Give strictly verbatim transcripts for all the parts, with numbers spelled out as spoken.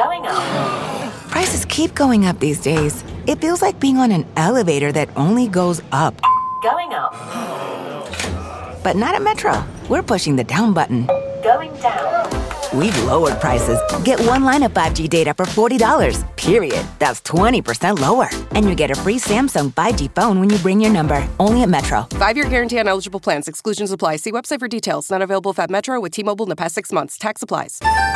Going up. Prices keep going up these days. It feels like being on an elevator that only goes up. Going up. But not at Metro. We're pushing the down button. Going down. We've lowered prices. Get one line of five G data for forty dollars, period. That's twenty percent lower. And you get a free Samsung five G phone when you bring your number. Only at Metro. Five-year guarantee on eligible plans. Exclusions apply. See website for details. Not available if at Metro with T-Mobile in the past six months. Tax applies.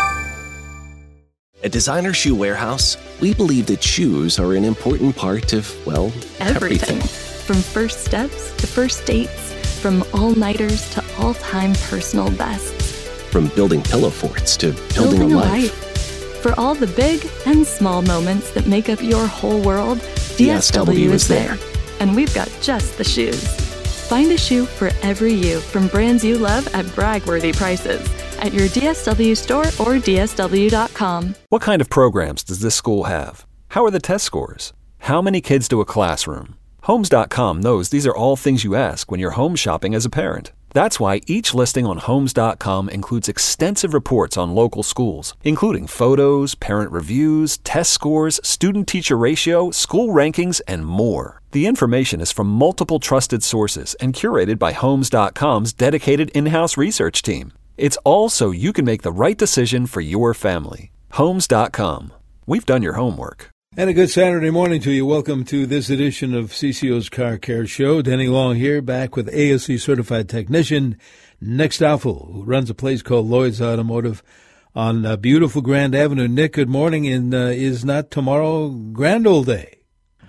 At Designer Shoe Warehouse, we believe that shoes are an important part of, well, everything. everything. From first steps to first dates, from all-nighters to all-time personal bests. From building pillow forts to building, building a, a life. life. For all the big and small moments that make up your whole world, D S W is there. And we've got just the shoes. Find a shoe for every you from brands you love at brag-worthy prices at your D S W store or D S W dot com. What kind of programs does this school have? How are the test scores? How many kids do a classroom? Homes dot com knows these are all things you ask when you're home shopping as a parent. That's why each listing on Homes dot com includes extensive reports on local schools, including photos, parent reviews, test scores, student-teacher ratio, school rankings, and more. The information is from multiple trusted sources and curated by Homes dot com's dedicated in-house research team. It's all so you can make the right decision for your family. Homes dot com. We've done your homework. And a good Saturday morning to you. Welcome to this edition of C C O's Car Care Show. Denny Long here, back with A S E certified technician Nick Stoffel, who runs a place called Lloyd's Automotive on uh, beautiful Grand Avenue. Nick, good morning. And uh, is not tomorrow Grand Old Day?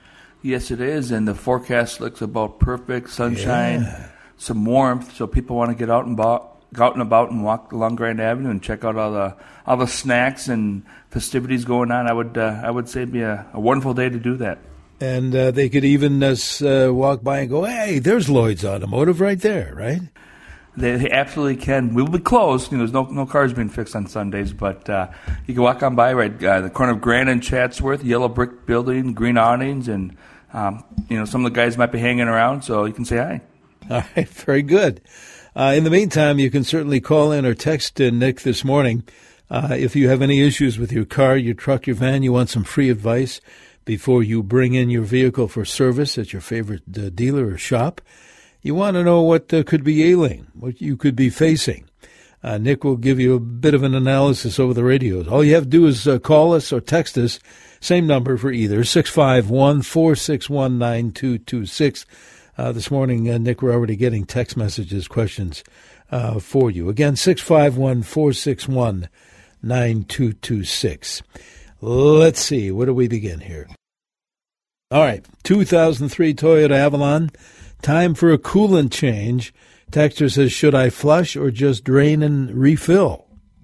Yes, it is. And the forecast looks about perfect. Sunshine, yeah. Some warmth. So people want to get out and about. Go out and about and walk along Grand Avenue and check out all the all the snacks and festivities going on. I would uh, I would say it'd be a, a wonderful day to do that. And uh, they could even uh, uh, walk by and go, "Hey, there's Lloyd's Automotive right there," right? They, they absolutely can. We will be closed. You know, there's no no cars being fixed on Sundays, but uh, you can walk on by right uh, the corner of Grand and Chatsworth, yellow brick building, green awnings, and um, you know some of the guys might be hanging around, so you can say hi. All right, very good. Uh, in the meantime, you can certainly call in or text uh, Nick this morning. Uh, if you have any issues with your car, your truck, your van, you want some free advice before you bring in your vehicle for service at your favorite uh, dealer or shop. You want to know what uh, could be ailing, what you could be facing. Uh, Nick will give you a bit of an analysis over the radio. All you have to do is uh, call us or text us. Same number for either, six five one, four six one, nine two two six. Uh, this morning, uh, Nick, we're already getting text messages, questions uh, for you. Again, six five one, four six one, nine two two six. Let's see, where do we begin here? All right, two thousand three Toyota Avalon, time for a coolant change. Texter says, should I flush or just drain and refill?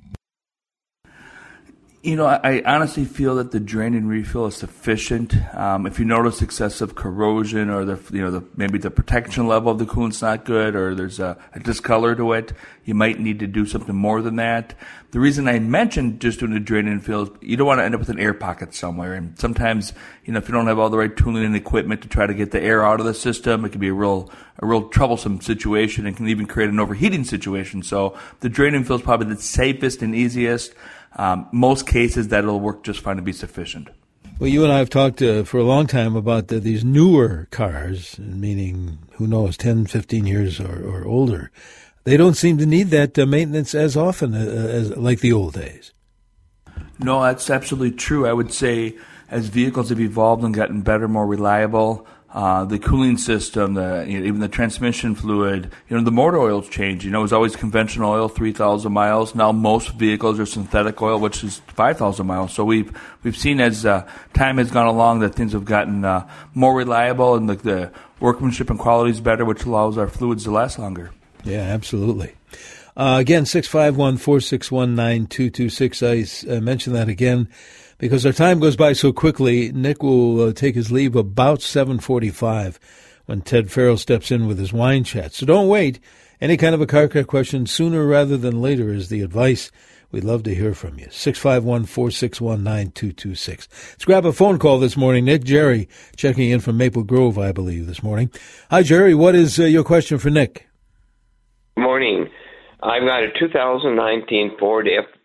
You know, I honestly feel that the drain and refill is sufficient. Um, if you notice excessive corrosion or the, you know, the, maybe the protection level of the coolant's not good or there's a, a discolor to it, you might need to do something more than that. The reason I mentioned just doing a drain and fill is you don't want to end up with an air pocket somewhere. And sometimes, you know, if you don't have all the right tooling and equipment to try to get the air out of the system, it can be a real, a real troublesome situation and can even create an overheating situation. So the drain and fill is probably the safest and easiest. Um, most cases, that'll work just fine to be sufficient. Well, you and I have talked uh, for a long time about the, these newer cars, meaning, who knows, ten, fifteen years or, or older. They don't seem to need that uh, maintenance as often uh, as like the old days. No, that's absolutely true. I would say as vehicles have evolved and gotten better, more reliable, Uh, the cooling system, the you know, even the transmission fluid, you know, the motor oil's changed. You know, it was always conventional oil, three thousand miles. Now most vehicles are synthetic oil, which is five thousand miles. So we've we've seen as uh, time has gone along that things have gotten uh, more reliable and the, the workmanship and quality is better, which allows our fluids to last longer. Yeah, absolutely. Uh, again, six five one, four six one, nine two two six. I uh, mentioned that again because our time goes by so quickly. Nick will uh, take his leave about seven forty-five when Ted Farrell steps in with his wine chat. So don't wait. Any kind of a car care question, sooner rather than later is the advice. We'd love to hear from you. six five one, four six one, nine two two six. Let's grab a phone call this morning. Nick, Jerry, checking in from Maple Grove, I believe, this morning. Hi, Jerry. What is uh, your question for Nick? Morning. I've got a two thousand nineteen Ford F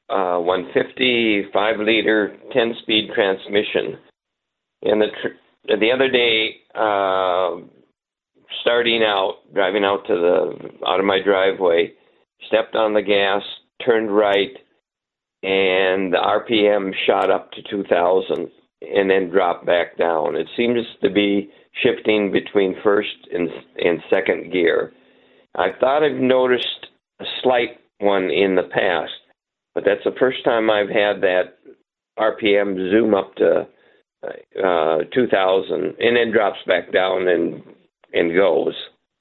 uh, one fifty, five liter, ten-speed transmission. And the tr- the other day, uh, starting out, driving out to the out of my driveway, stepped on the gas, turned right, and the R P M shot up to two thousand and then dropped back down. It seems to be shifting between first and, and second gear. I thought I've noticed a slight one in the past, but that's the first time I've had that R P M zoom up to uh, two thousand and then drops back down and and goes.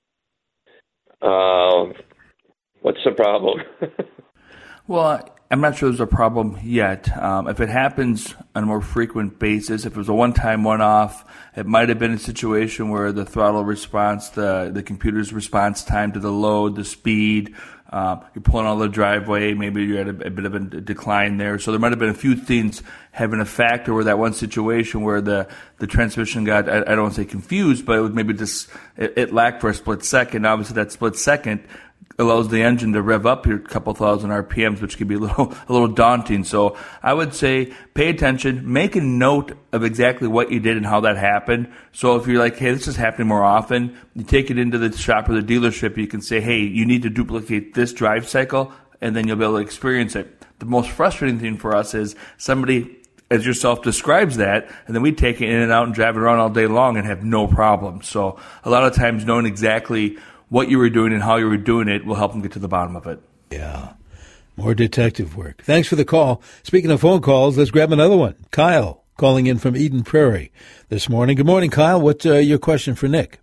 Uh, what's the problem? Well, I'm not sure there's a problem yet. Um, if it happens on a more frequent basis, if it was a one-time, one-off, it might have been a situation where the throttle response, the the computer's response time to the load, the speed, uh, you're pulling out of the driveway, maybe you're at a, a bit of a decline there. So there might have been a few things having a factor where that one situation where the, the transmission got, I, I don't want to say confused, but it was maybe just, it, it lacked for a split second. Obviously that split second allows the engine to rev up your couple thousand R P Ms, which can be a little a little daunting. So I would say pay attention, make a note of exactly what you did and how that happened. So if you're like, hey, this is happening more often, you take it into the shop or the dealership. You can say, hey, you need to duplicate this drive cycle, and then you'll be able to experience it. The most frustrating thing for us is somebody as yourself describes that, and then we take it in and out and drive it around all day long and have no problem. So a lot of times knowing exactly what you were doing and how you were doing it will help them get to the bottom of it. Yeah. More detective work. Thanks for the call. Speaking of phone calls, let's grab another one. Kyle calling in from Eden Prairie this morning. Good morning, Kyle. What's uh, your question for Nick?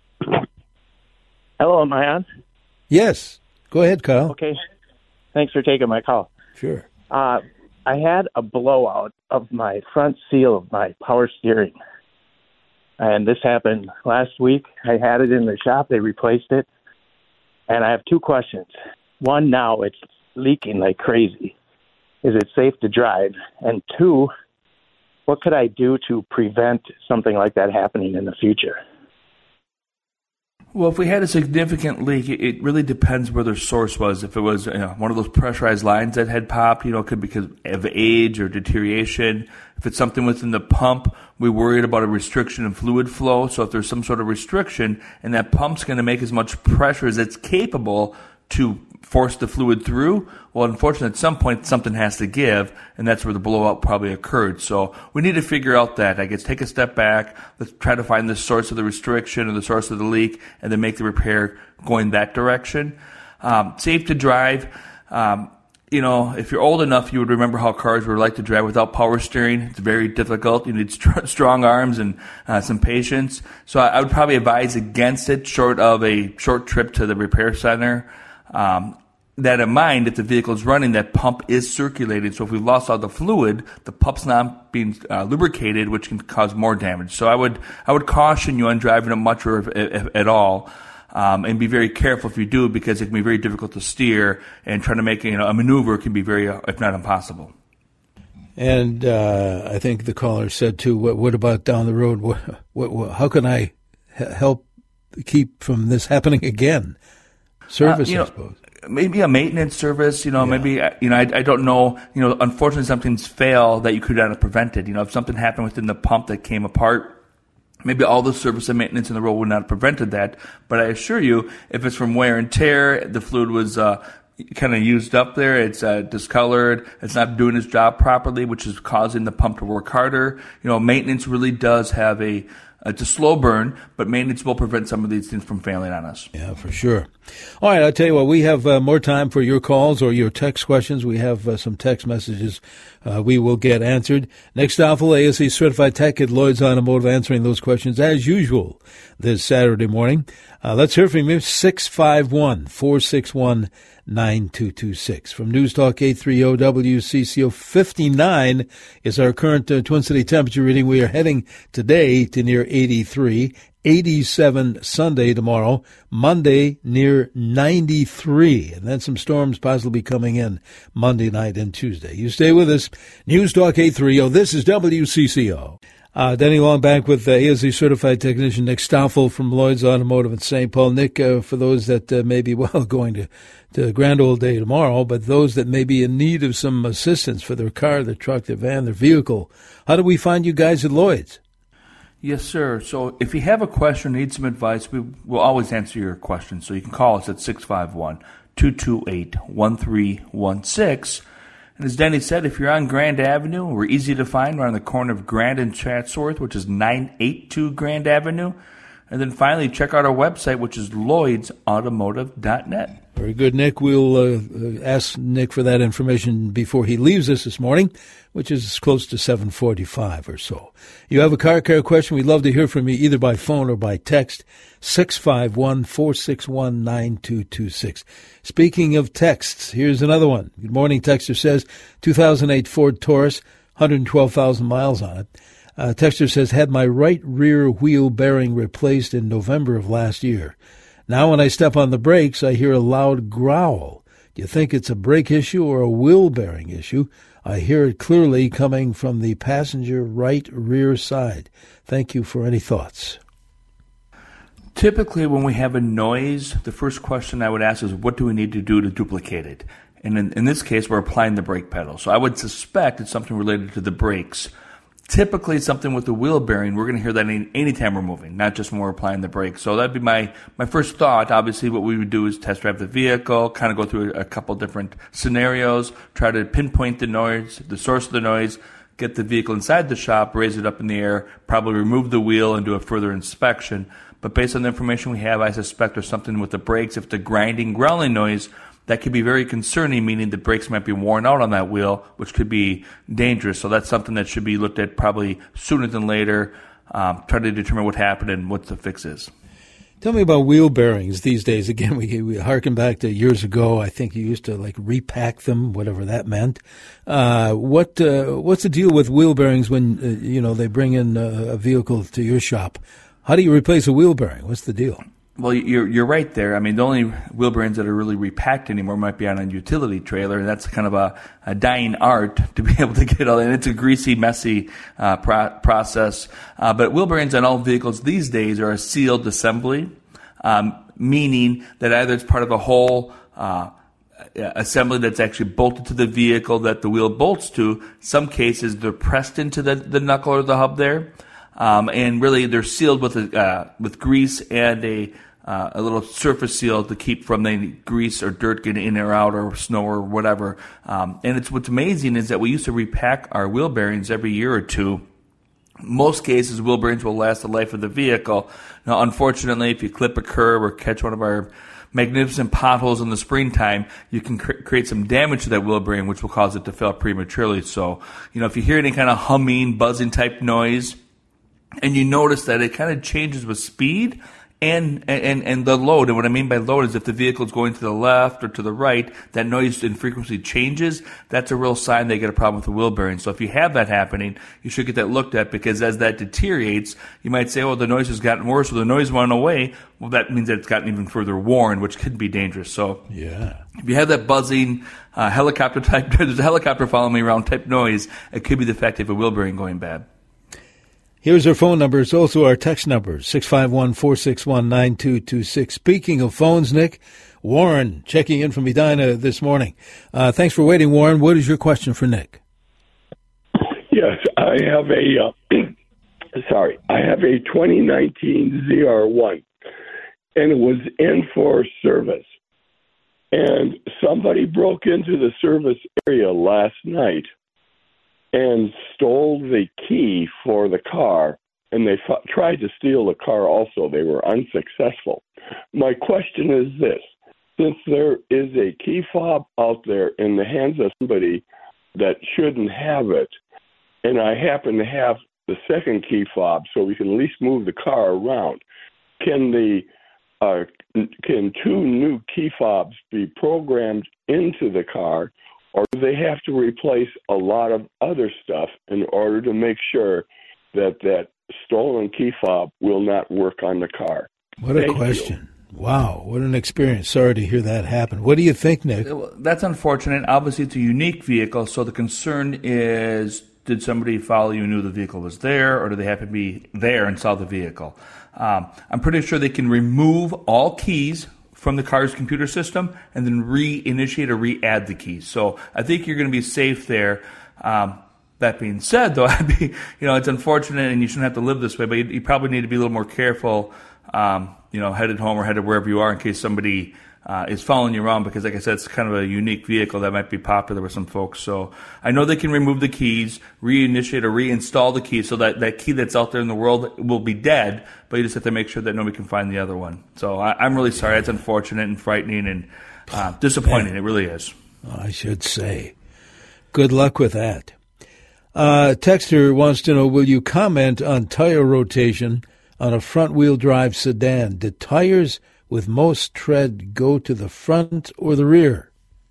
Hello, am I on? Yes. Go ahead, Kyle. Okay. Thanks for taking my call. Sure. Uh, I had a blowout of my front seal of my power steering. And this happened last week. I had it in the shop. They replaced it. And I have two questions. One, now it's leaking like crazy. Is it safe to drive? And two, what could I do to prevent something like that happening in the future? Well, if we had a significant leak, it really depends where the source was. If it was you know, one of those pressurized lines that had popped, you know, it could be because of age or deterioration. If it's something within the pump, we're worried about a restriction in fluid flow. So if there's some sort of restriction and that pump's going to make as much pressure as it's capable to force the fluid through, well, unfortunately, at some point, something has to give, and that's where the blowout probably occurred. So we need to figure out that. I guess take a step back. Let's try to find the source of the restriction or the source of the leak, and then make the repair going that direction. Um, safe to drive. Um, you know, if you're old enough, you would remember how cars were like to drive without power steering. It's very difficult. You need st- strong arms and uh, some patience. So I, I would probably advise against it, short of a short trip to the repair center. Um, that in mind, if the vehicle is running, that pump is circulating. So if we've lost all the fluid, the pump's not being uh, lubricated, which can cause more damage. So I would I would caution you on driving it much or if, if, at all, um, and be very careful if you do, because it can be very difficult to steer, and trying to make you know a maneuver can be very, uh, if not impossible. And uh, I think the caller said too, what, what about down the road? What, what, what, how can I h- help keep from this happening again? Service, uh, you know, I suppose. Maybe a maintenance service, you know, yeah. maybe, you know, I, I don't know, you know, unfortunately something's failed that you could not have prevented. You know, if something happened within the pump that came apart, maybe all the service and maintenance in the world would not have prevented that. But I assure you, if it's from wear and tear, the fluid was uh, kind of used up there, it's uh, discolored, it's not doing its job properly, which is causing the pump to work harder. You know, maintenance really does have a It's a slow burn, but maintenance will prevent some of these things from failing on us. Yeah, for sure. All right, I'll tell you what, we have uh, more time for your calls or your text questions. We have uh, some text messages uh, we will get answered. Nick Stoffel, A S E Certified Tech at Lloyd's Automotive, answering those questions as usual this Saturday morning. Uh, let's hear from you, six five one, four six one, nine two two six. From News Talk eight thirty W C C O, fifty-nine is our current uh, Twin City temperature reading. We are heading today to near eighty-three, eighty-seven Sunday tomorrow, Monday near ninety-three, and then some storms possibly coming in Monday night and Tuesday. You stay with us. News Talk eight thirty, this is W C C O. Uh, Denny Long back with uh, A S E certified technician Nick Stoffel from Lloyd's Automotive in Saint Paul. Nick, uh, for those that uh, may be, well, going to, to Grand Old Day tomorrow, but those that may be in need of some assistance for their car, their truck, their van, their vehicle, how do we find you guys at Lloyd's? Yes, sir. So if you have a question or need some advice, we will always answer your questions. So you can call us at six five one, two two eight, one three one six. And as Denny said, if you're on Grand Avenue, we're easy to find. We're on the corner of Grand and Chatsworth, which is nine eighty-two Grand Avenue. And then finally, check out our website, which is lloyds automotive dot net. Very good, Nick. We'll uh, ask Nick for that information before he leaves us this morning, which is close to seven forty-five or so. You have a car care question, we'd love to hear from you either by phone or by text, six five one, four six one, nine two two six. Speaking of texts, here's another one. Good morning, texter says, two thousand eight Ford Taurus, one hundred twelve thousand miles on it. Uh, texter says, had my right rear wheel bearing replaced in November of last year. Now when I step on the brakes, I hear a loud growl. Do you think it's a brake issue or a wheel bearing issue? I hear it clearly coming from the passenger right rear side. Thank you for any thoughts. Typically, when we have a noise, the first question I would ask is, what do we need to do to duplicate it? And in, in this case, we're applying the brake pedal. So I would suspect it's something related to the brakes. Typically, something with the wheel bearing, we're going to hear that any anytime we're moving, not just when we're applying the brakes. So that'd be my, my first thought. Obviously, what we would do is test drive the vehicle, kind of go through a couple different scenarios, try to pinpoint the noise, the source of the noise, get the vehicle inside the shop, raise it up in the air, probably remove the wheel and do a further inspection. But based on the information we have, I suspect there's something with the brakes. If the grinding, growling noise, that could be very concerning, meaning the brakes might be worn out on that wheel, which could be dangerous. So that's something that should be looked at probably sooner than later, um, try to determine what happened and what the fix is. Tell me about wheel bearings these days. Again, we, we harken back to years ago. I think you used to like repack them, whatever that meant. Uh, what uh, what's the deal with wheel bearings when uh, you know they bring in uh, a vehicle to your shop? How do you replace a wheel bearing? What's the deal? Well, you're you're right there. I mean, the only wheel bearings that are really repacked anymore might be on a utility trailer, and that's kind of a, a dying art to be able to get all that. And it's a greasy, messy uh, pro- process. Uh, but wheel bearings on all vehicles these days are a sealed assembly, um, meaning that either it's part of a whole uh, assembly that's actually bolted to the vehicle that the wheel bolts to. Some cases they're pressed into the, the knuckle or the hub there, um, and really they're sealed with a, uh, with grease and a Uh, a little surface seal to keep from the grease or dirt getting in or out or snow or whatever. Um, and it's what's amazing is that we used to repack our wheel bearings every year or two. Most cases, wheel bearings will last the life of the vehicle. Now, unfortunately, if you clip a curb or catch one of our magnificent potholes in the springtime, you can cr- create some damage to that wheel bearing, which will cause it to fail prematurely. So, you know, if you hear any kind of humming, buzzing type noise, and you notice that it kind of changes with speed, And, and and the load, and what I mean by load is if the vehicle is going to the left or to the right, that noise and frequency changes, that's a real sign they get a problem with the wheel bearing. So if you have that happening, you should get that looked at, because as that deteriorates, you might say, oh, the noise has gotten worse, or the noise went away. Well, that means that it's gotten even further worn, which could be dangerous. So yeah, if you have that buzzing, uh, helicopter type, there's a helicopter following me around type noise, it could be the fact of a wheel bearing going bad. Here's our phone number. It's also our text number, six five one, four six one, nine two two six. Speaking of phones, Nick, Warren checking in from Edina this morning. Uh, thanks for waiting, Warren. What is your question for Nick? Yes, I have a, uh, sorry, I have a twenty nineteen Z R one, and it was in for service. And somebody broke into the service area last night and stole the key for the car, and they f- tried to steal the car also. They were unsuccessful. My question is this. Since there is a key fob out there in the hands of somebody that shouldn't have it, and I happen to have the second key fob so we can at least move the car around, can the uh, can two new key fobs be programmed into the car, or do they have to replace a lot of other stuff in order to make sure that that stolen key fob will not work on the car? What a Thank question. You. Wow, what an experience. Sorry to hear that happen. What do you think, Nick? That's unfortunate. Obviously, it's a unique vehicle, so the concern is Did somebody follow you and knew the vehicle was there, or did they happen to be there and saw the vehicle? Um, I'm pretty sure they can remove all keys from the car's computer system and then reinitiate or re-add the keys. So I think you're going to be safe there. Um, that being said, though, I'd be, you know, it's unfortunate and you shouldn't have to live this way, but you, you probably need to be a little more careful, um, you know, headed home or headed wherever you are in case somebody uh, is following you around, because like I said, it's kind of a unique vehicle that might be popular with some folks. So I know they can remove the keys, reinitiate or reinstall the keys so that that key that's out there in the world will be dead, but you just have to make sure that nobody can find the other one. So I, I'm really sorry. It's unfortunate and frightening and uh, disappointing. It really is. I should say. Good luck with that. Uh, Texter wants to know, will you comment on tire rotation on a front-wheel drive sedan? Did tires with most tread go to the front or the rear?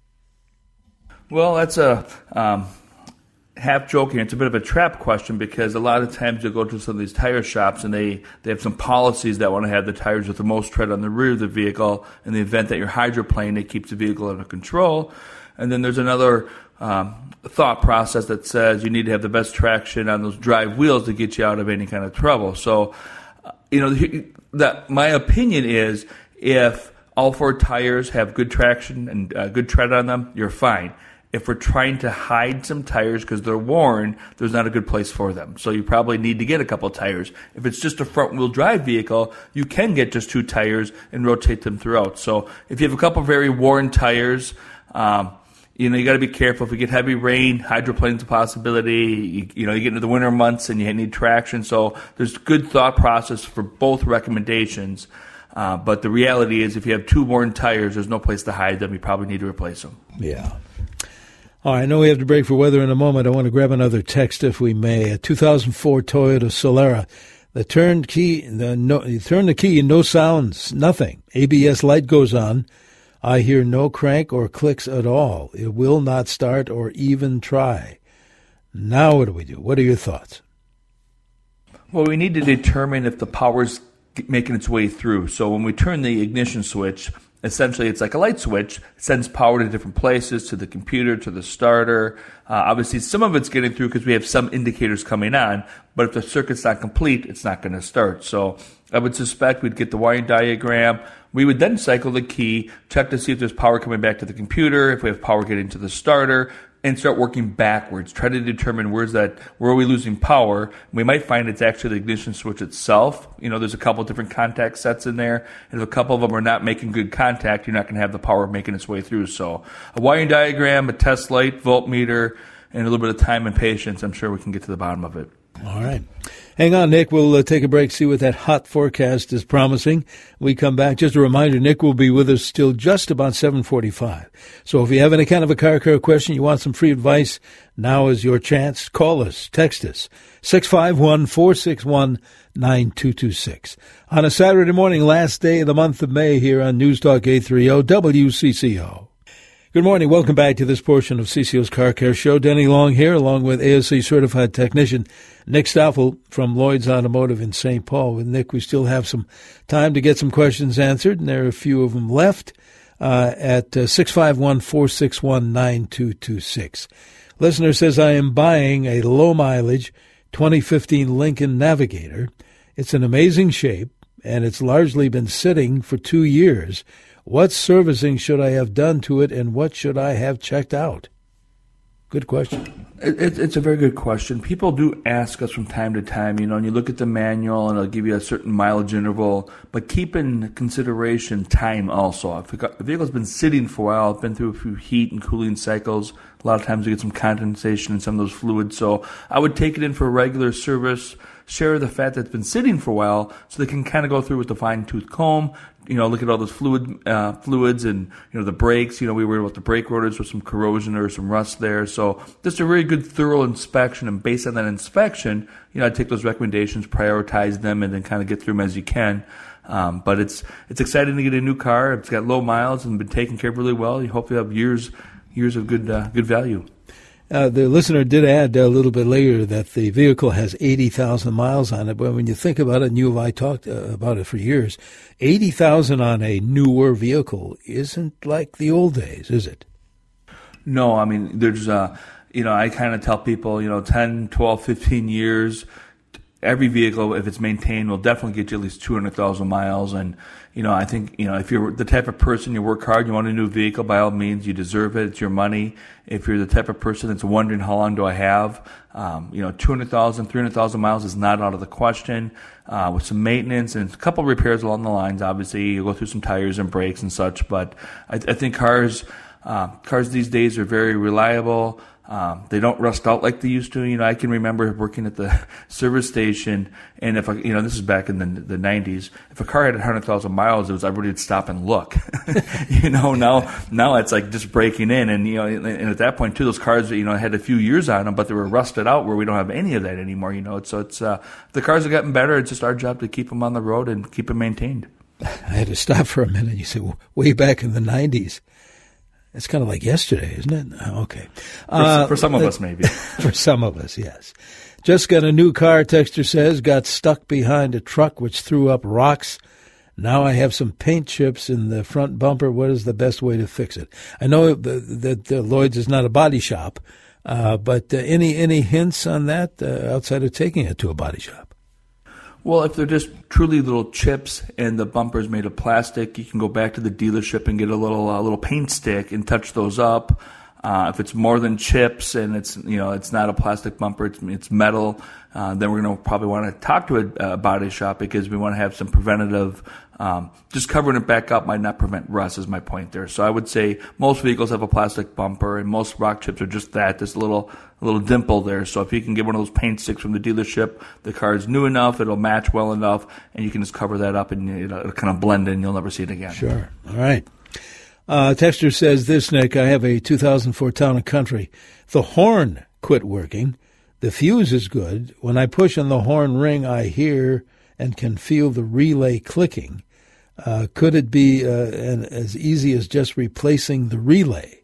Well, that's a um, half joking. It's a bit of a trap question, because a lot of times you'll go to some of these tire shops and they, they have some policies that want to have the tires with the most tread on the rear of the vehicle. In the event that you're hydroplaning, it keeps the vehicle under control. And then there's another um, thought process that says you need to have the best traction on those drive wheels to get you out of any kind of trouble. So, uh, you know, that my opinion is, if all four tires have good traction and uh, good tread on them, you're fine. If we're trying to hide some tires because they're worn, there's not a good place for them. So you probably need to get a couple tires. If it's just a front-wheel drive vehicle, you can get just two tires and rotate them throughout. So if you have a couple very worn tires, um, you know, you got to be careful. If we get heavy rain, hydroplane's a possibility. You, you know, you get into the winter months and you need traction. So there's good thought process for both recommendations. Uh, but the reality is, if you have two worn tires, there's no place to hide them. You probably need to replace them. Yeah. All right, I know we have to break for weather in a moment. I want to grab another text, if we may. A two thousand four Toyota Solara. The turned key, the no, you turn the key, no sounds, nothing. A B S light goes on. I hear no crank or clicks at all. It will not start or even try. Now what do we do? What are your thoughts? Well, we need to determine if the power's making its way through. So when we turn the ignition switch, essentially it's like a light switch. It sends power to different places, to the computer, to the starter. Uh, obviously, some of it's getting through because we have some indicators coming on, but if the circuit's not complete, it's not going to start. So I would suspect we'd get the wiring diagram. We would then cycle the key, check to see if there's power coming back to the computer, if we have power getting to the starter, and start working backwards. Try to determine where's that, where are we losing power. We might find it's actually the ignition switch itself. You know, there's a couple of different contact sets in there, and if a couple of them are not making good contact, you're not going to have the power making its way through. So a wiring diagram, a test light, voltmeter, and a little bit of time and patience, I'm sure we can get to the bottom of it. All right. Hang on, Nick. We'll uh, take a break, see what that hot forecast is promising. We come back. Just a reminder, Nick will be with us till just about seven forty-five. So if you have any kind of a car care question, you want some free advice, now is your chance. Call us, text us, six five one, four six one, nine two two six. On a Saturday morning, last day of the month of May, here on News Talk eight thirty W C C O. Good morning. Welcome back to this portion of C C O's Car Care Show. Denny Long here, along with A S C certified technician Nick Stoffel from Lloyd's Automotive in Saint Paul. With Nick, we still have some time to get some questions answered, and there are a few of them left uh, at uh, six five one, four six one, nine two two six. Listener says, I am buying a low-mileage twenty fifteen Lincoln Navigator. It's in amazing shape, and it's largely been sitting for two years. What servicing should I have done to it, and what should I have checked out? Good question. It, it, it's a very good question. People do ask us from time to time, you know, and you look at the manual and it'll give you a certain mileage interval, but keep in consideration time also. If a vehicle's been sitting for a while, it's been through a few heat and cooling cycles, a lot of times you get some condensation in some of those fluids. So I would take it in for a regular service, share the fact that it's been sitting for a while so they can kind of go through with the fine-tooth comb, you know, look at all those fluid, uh, fluids and, you know, the brakes. You know, we were about the brake rotors with some corrosion or some rust there. So just a really good thorough inspection. And based on that inspection, you know, I'd take those recommendations, prioritize them, and then kind of get through them as you can. Um, but it's it's exciting to get a new car. It's got low miles and been taken care of really well. You hope you have years years of good uh, good value. Uh, the listener did add a little bit later that the vehicle has eighty thousand miles on it. But when you think about it, and you and I talked uh, about it for years, eighty thousand on a newer vehicle isn't like the old days, is it? No, I mean, there's, uh, you know, I kind of tell people, you know, ten, twelve, fifteen years, every vehicle, if it's maintained, will definitely get you at least two hundred thousand miles. And, you know, I think, you know, if you're the type of person you work hard, you want a new vehicle, by all means, you deserve it. It's your money. If you're the type of person that's wondering how long do I have, um, you know, two hundred thousand, three hundred thousand miles is not out of the question. Uh, with some maintenance and a couple of repairs along the lines, obviously, you go through some tires and brakes and such. But I, I think cars, uh, cars these days are very reliable. Um, they don't rust out like they used to. You know, I can remember working at the service station, and if I, you know, this is back in the the nineties. If a car had one hundred thousand miles, it was everybody would stop and look. you know, now now it's like just breaking in, and you know, and at that point too, those cars, you know, had a few years on them, but they were rusted out. Where we don't have any of that anymore. You know, so it's uh, the cars have gotten better. It's just our job to keep them on the road and keep them maintained. I had to stop for a minute. You said well, way back in the nineties. It's kind of like yesterday, isn't it? Oh, okay. Uh, for, for some of us, maybe. For some of us, yes. Just got a new car, texter says. Got stuck behind a truck which threw up rocks. Now I have some paint chips in the front bumper. What is the best way to fix it? I know that uh, Lloyd's is not a body shop, uh, but uh, any any hints on that uh, outside of taking it to a body shop? Well, if they're just truly little chips and the bumper's made of plastic, you can go back to the dealership and get a little uh, little paint stick and touch those up. Uh, if it's more than chips and it's you know it's not a plastic bumper, it's it's metal, uh, then we're going to probably want to talk to a, a body shop because we want to have some preventative. Um, just covering it back up might not prevent rust, is my point there. So I would say most vehicles have a plastic bumper, and most rock chips are just that, this little little dimple there. So if you can get one of those paint sticks from the dealership, the car is new enough, it'll match well enough, and you can just cover that up, and it'll, it'll kind of blend in. You'll never see it again. Sure. All right. Uh, Texter says this, Nick, I have a two thousand four Town and Country. The horn quit working. The fuse is good. When I push on the horn ring, I hear and can feel the relay clicking. Uh, could it be uh, an, as easy as just replacing the relay?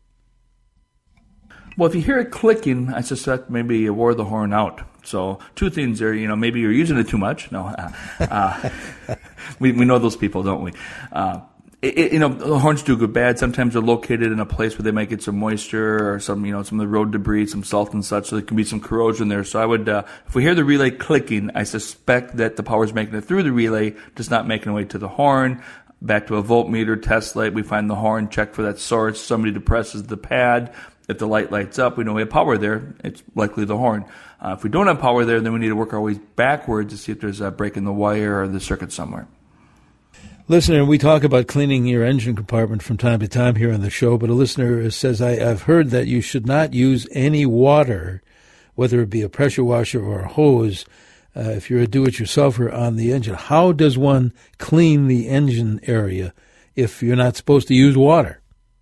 Well, if you hear it clicking, I suspect maybe you wore the horn out. So two things there, you know, maybe you're using it too much. No, uh, uh, we we know those people, don't we? Uh, It, it, you know, the horns do good bad. Sometimes they're located in a place where they might get some moisture or some, you know, some of the road debris, some salt and such, so there can be some corrosion there. So I would, uh, if we hear the relay clicking, I suspect that the power's making it through the relay, just not making it way to the horn. Back to a voltmeter, test light, we find the horn, check for that source. Somebody depresses the pad. If the light lights up, we know we have power there. It's likely the horn. Uh, if we don't have power there, then we need to work our way backwards to see if there's a break in the wire or the circuit somewhere. Listener, we talk about cleaning your engine compartment from time to time here on the show, but a listener says, I, I've heard that you should not use any water, whether it be a pressure washer or a hose, uh, if you're a do-it-yourselfer on the engine. How does one clean the engine area if you're not supposed to use water?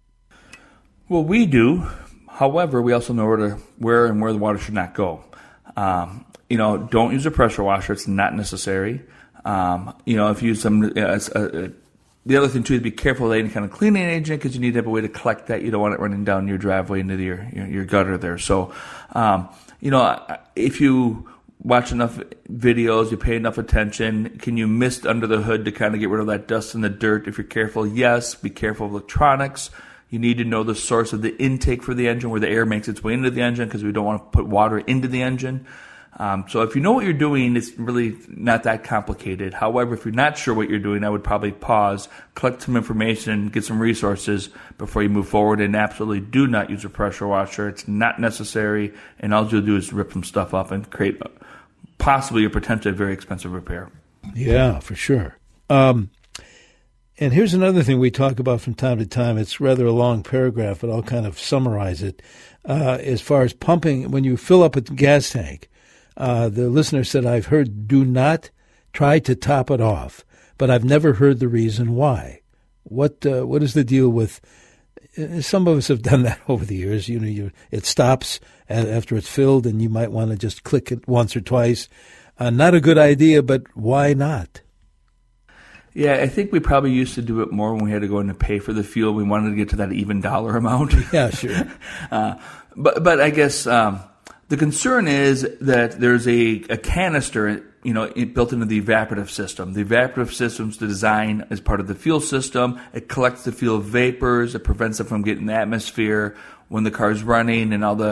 Well, we do. However, we also know where, to, where and where the water should not go. Um, you know, don't use a pressure washer. It's not necessary. Um, you know, if you use some, uh, uh, the other thing too is be careful with any kind of cleaning agent because you need to have a way to collect that. You don't want it running down your driveway into the, your, your your gutter there. So, um, you know, if you watch enough videos, you pay enough attention, can you mist under the hood to kind of get rid of that dust and the dirt? If you're careful, yes. Be careful of electronics. You need to know the source of the intake for the engine, where the air makes its way into the engine, because we don't want to put water into the engine. Um, so if you know what you're doing, it's really not that complicated. However, if you're not sure what you're doing, I would probably pause, collect some information, get some resources before you move forward, and absolutely do not use a pressure washer. It's not necessary, and all you'll do is rip some stuff up and create possibly a potentially very expensive repair. Yeah, for sure. Um, and here's another thing we talk about from time to time. It's rather a long paragraph, but I'll kind of summarize it. Uh, as far as pumping, when you fill up a gas tank, Uh, the listener said, I've heard do not try to top it off, but I've never heard the reason why. What uh, what is the deal with, uh, some of us have done that over the years. You know, you, it stops after it's filled, and you might want to just click it once or twice. Uh, not a good idea, but why not? Yeah, I think we probably used to do it more when we had to go in to pay for the fuel. We wanted to get to that even dollar amount. Yeah, sure. uh, but but I guess... Um, The concern is that there's a, a canister, you know, built into the evaporative system. The evaporative system's designed as part of the fuel system. It collects the fuel vapors. It prevents it from getting in the atmosphere when the car's running, and all the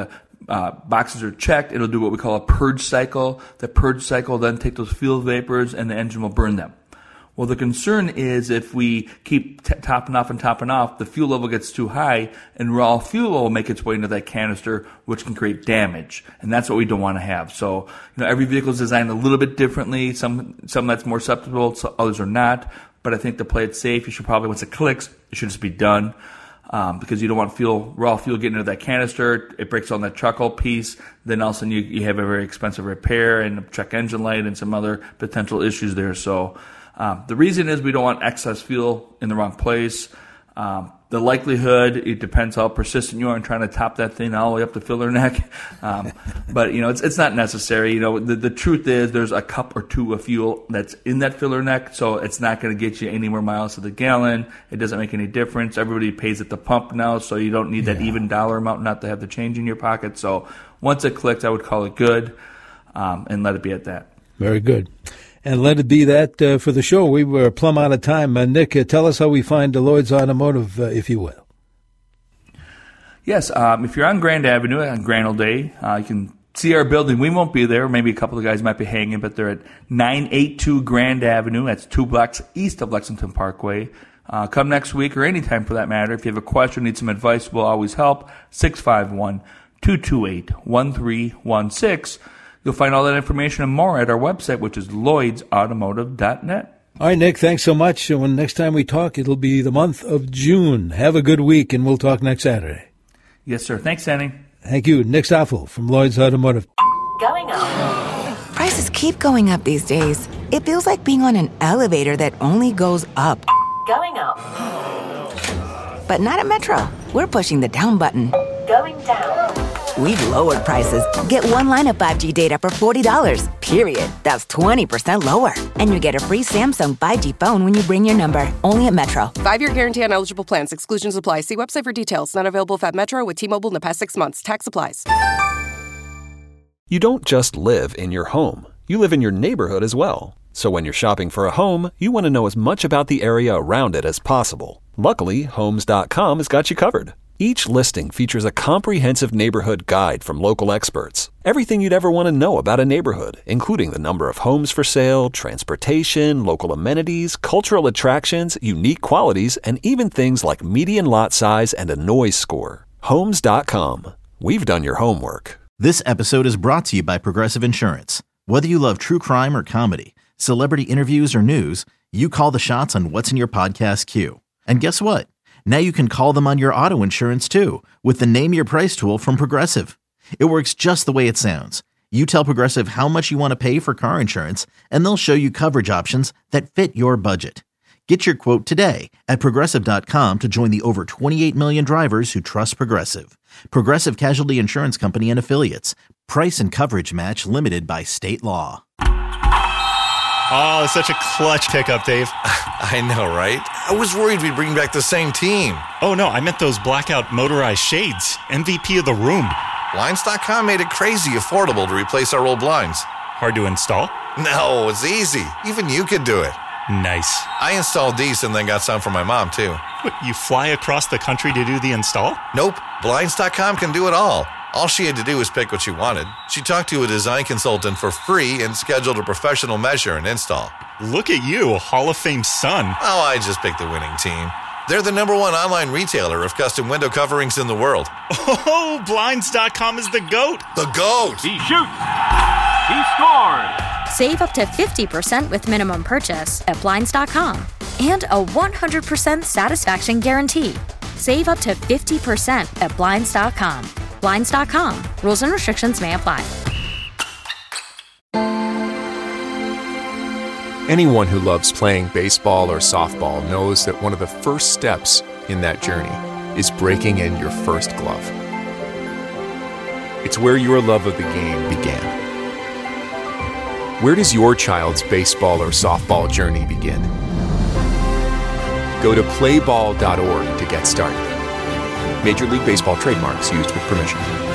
uh, boxes are checked, it'll do what we call a purge cycle. The purge cycle will then take those fuel vapors and the engine will burn them. Well, the concern is if we keep t- topping off and topping off, the fuel level gets too high and raw fuel will make its way into that canister, which can create damage. And that's what we don't want to have. So, you know, every vehicle is designed a little bit differently. Some, some that's more susceptible, so others are not. But I think to play it safe, you should probably, once it clicks, it should just be done. Um, because you don't want fuel, raw fuel getting into that canister. It breaks on that chuckle piece. Then all of a sudden you, you have a very expensive repair and a check engine light and some other potential issues there. So, Um, the reason is we don't want excess fuel in the wrong place. Um, the likelihood, it depends how persistent you are in trying to top that thing all the way up to filler neck. Um, but, you know, it's it's not necessary. You know, the, the truth is there's a cup or two of fuel that's in that filler neck, so it's not going to get you any more miles to the gallon. It doesn't make any difference. Everybody pays at the pump now, so you don't need that yeah. even dollar amount not to have the change in your pocket. So once it clicks, I would call it good um, and let it be at that. Very good. And let it be that uh, for the show. We were plumb out of time. Uh, Nick, uh, tell us how we find Lloyd's Automotive, uh, if you will. Yes, um, if you're on Grand Avenue on Grand Old Day, uh, you can see our building. We won't be there. Maybe a couple of guys might be hanging, but they're at nine eighty-two Grand Avenue. That's two blocks east of Lexington Parkway. Uh, come next week or anytime for that matter. If you have a question, need some advice, we'll always help. six five one, two two eight, one three one six. You'll find all that information and more at our website, which is lloyds automotive dot net. All right, Nick, thanks so much. When next time we talk, it'll be the month of June. Have a good week, and we'll talk next Saturday. Yes, sir. Thanks, Sandy. Thank you. Nick Stoffel from Lloyd's Automotive. Going up. Prices keep going up these days. It feels like being on an elevator that only goes up. Going up. But not at Metro. We're pushing the down button. Going down. We've lowered prices. Get one line of five G data for forty dollars, period. That's twenty percent lower. And you get a free Samsung five G phone when you bring your number. Only at Metro. Five-year guarantee on eligible plans. Exclusions apply. See website for details. Not available if at Metro with T-Mobile in the past six months. Tax applies. You don't just live in your home. You live in your neighborhood as well. So when you're shopping for a home, you want to know as much about the area around it as possible. Luckily, Homes dot com has got you covered. Each listing features a comprehensive neighborhood guide from local experts. Everything you'd ever want to know about a neighborhood, including the number of homes for sale, transportation, local amenities, cultural attractions, unique qualities, and even things like median lot size and a noise score. Homes dot com. We've done your homework. This episode is brought to you by Progressive Insurance. Whether you love true crime or comedy, celebrity interviews or news, you call the shots on what's in your podcast queue. And guess what? Now you can call them on your auto insurance too with the Name Your Price tool from Progressive. It works just the way it sounds. You tell Progressive how much you want to pay for car insurance, and they'll show you coverage options that fit your budget. Get your quote today at Progressive dot com to join the over twenty-eight million drivers who trust Progressive. Progressive Casualty Insurance Company and Affiliates. Price and coverage match limited by state law. Oh, such a clutch pickup, Dave. I know, right? I was worried we'd bring back the same team. Oh, no, I meant those blackout motorized shades. M V P of the room. Blinds dot com made it crazy affordable to replace our old blinds. Hard to install? No, it's easy. Even you could do it. Nice. I installed these and then got some for my mom, too. What, you fly across the country to do the install? Nope. Blinds dot com can do it all. All she had to do was pick what she wanted. She talked to a design consultant for free and scheduled a professional measure and install. Look at you, a Hall of Fame son. Oh, I just picked the winning team. They're the number one online retailer of custom window coverings in the world. Oh, Blinds dot com is the GOAT. The GOAT! He shoots! He scores! Save up to fifty percent with minimum purchase at Blinds dot com. And a one hundred percent satisfaction guarantee. Save up to fifty percent at Blinds dot com. Blinds dot com. Rules and restrictions may apply. Anyone who loves playing baseball or softball knows that one of the first steps in that journey is breaking in your first glove. It's where your love of the game began. Where does your child's baseball or softball journey begin? Go to play ball dot org to get started. Major League Baseball trademarks used with permission.